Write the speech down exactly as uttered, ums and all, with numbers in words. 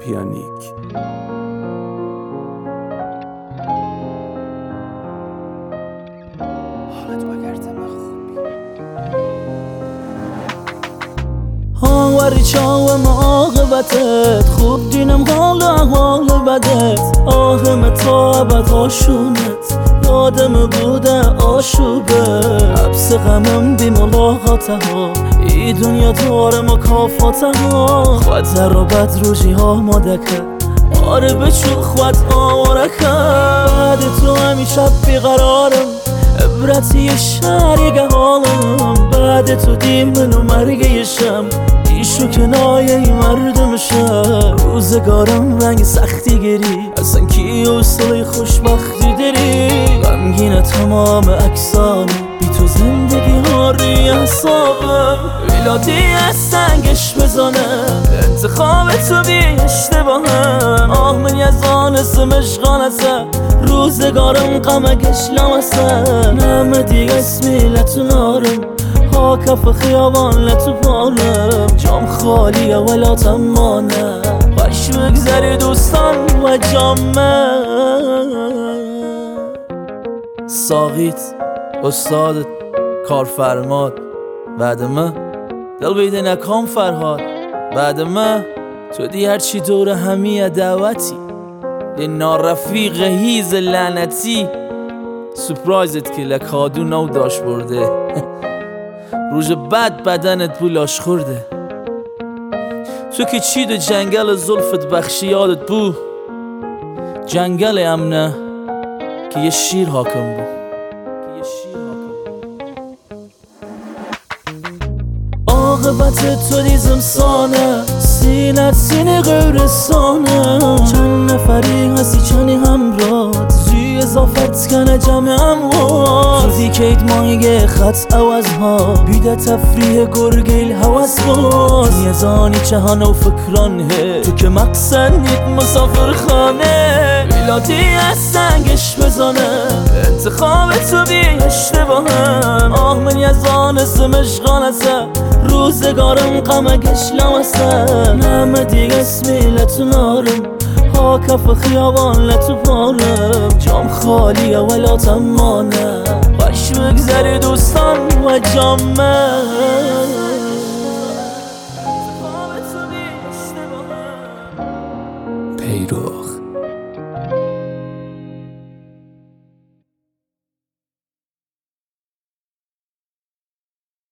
احیانیک. هاوری چاوم عاقبتت خوب دینم حال حال بدت آهم تا ابد آشونت یادم بوده آشوبه حبس غمم بی ملاقاته ها ای دنیا داره مکافاته ها خود رو بد روژی ها مادکه آره بچو خود آرکه بعد تو همیشه بیقرارم عبرتی شریک حالم بعد تو دیمن و مرگیشم ایشو کنایه ای مردمشم روزگارم رنگ سختی گیری اصلا کی حوصله خوشبختی داری غمگین تمام اکسانم بی تو زندگی ها روی حسابم ویلاتی از سنگش بزنم انتخاب تو بی اشتباهم آه من یزان سمشغانسه روزگارم قمگش لامسه نمه دیگه اسمی لتونارم ها کف خیابان لتو پارم جام خالیه ولا تمانه خوش بگذری دوستان و جامه ساقیت استادت کارفرماد بعد ما دل بیده نکام فرهاد بعد ما تو دی هرچی دور همیه دعوتی دی نارفیق هیز لعنتی سپرایزت که لکادو نو داشت برده روز بعد بدنت بولاش خورده تو که چید جنگل زلفت بخشی یادت بو جنگل امنه که یه شیر حاکم بو عاقبت تو دیزم سانه سینت سینه غیرستانه چند نفری هستی چنی همراه زی اضافت کنه جمع اموات تو دیکید مایه خط عوض ها بیده تفریح گرگیل حوض باز یزانی چهانه و فکرانه تو که مقصد نید مسافر خانه ویلاتی از سنگش بزنه انتخاب تو بی اشتباهم آه من یزان سمشغانسه روزگارم قمگش لامسه نمه دیگه اسمی لتونارم ها کف خیابان لتو پارم جام خالیه ولا تمانه خوش بگذری دوستان و جامه